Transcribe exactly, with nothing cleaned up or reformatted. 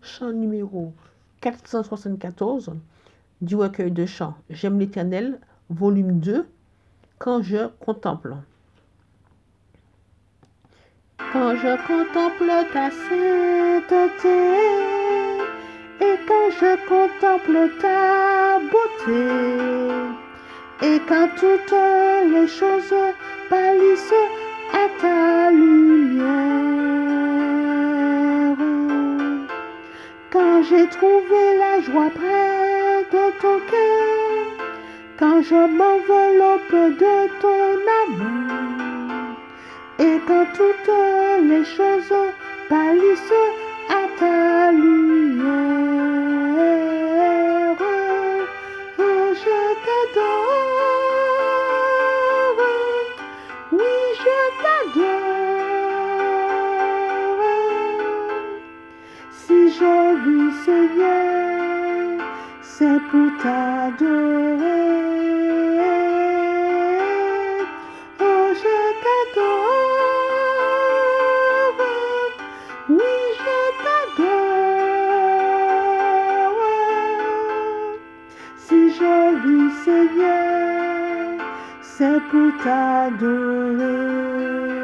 chant numéro quatre cent soixante-quatorze du recueil de chants J'aime l'Éternel, volume deux, Quand je contemple. Quand je contemple ta sainteté, et quand je contemple ta beauté, et quand toutes les choses pâlissent à ta lumière, quand j'ai trouvé la joie près de ton cœur, quand je m'enveloppe de ton amour, et quand toutes les choses pâlissent à ta lumière, oh, je t'adore, oui, je t'adore. Si je vis, Seigneur, c'est pour t'adorer. Oh, je t'adore, oui, je t'adore. Si je vis, Seigneur, c'est pour t'adorer.